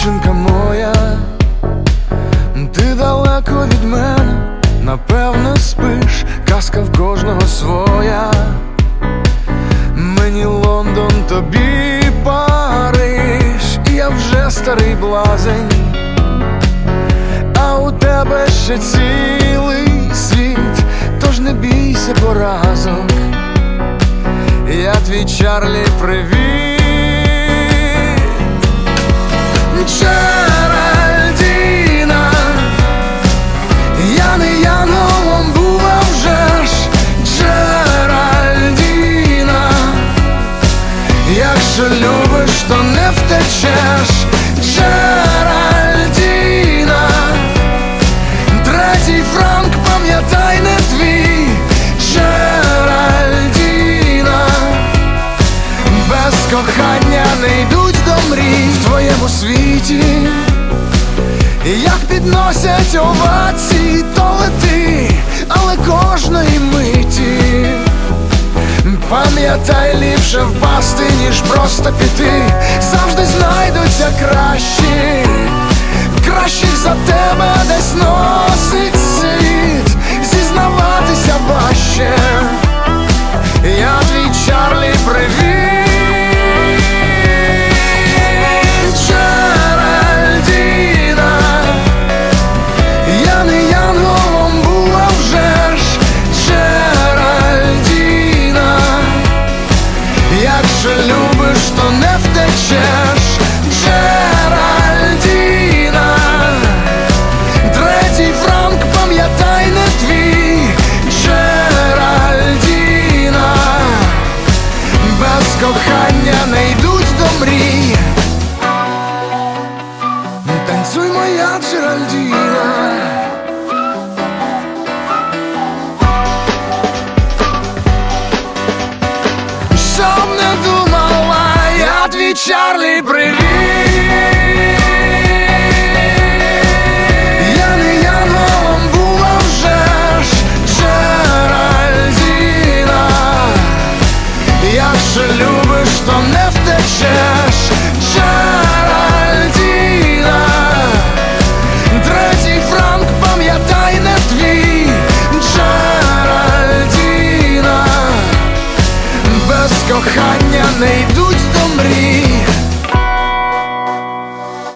дівчинка моя, ти далеко від мене, напевно спиш, казка в кожного своя. Мені Лондон, тобі Париж, і я вже старий блазень, а у тебе ще цілий світ, тож не бійся поразок. Я твій Чарлі, привіт. Джеральдіна, я не янголом був, а вже ж Джеральдіна, якщо любиш, то не втечеш. Джеральдіна, третій франк, пам'ятай, не твій. Джеральдіна, без кохання не йдуть до мрій в твоєму світі. Як підносять овації, то лети, але кожної миті. Пам'ятай, ліпше впасти, ніж просто піти. Завжди знайдуться кращі, кращих за тебе десь носить світ. Зізнаватися важче. Я твій Чарлі, привіт. Джеральдіна, я не янголом був, а вже ж Джеральдіна, якщо любиш, то не втечеш. Джеральдіна, третій франк, пам'ятай, не твій. Джеральдіна, без кохання не йдуть до мрій. Танцюй, моя Джеральдіна. Щоб не думала, я твій Чарлі, привіт.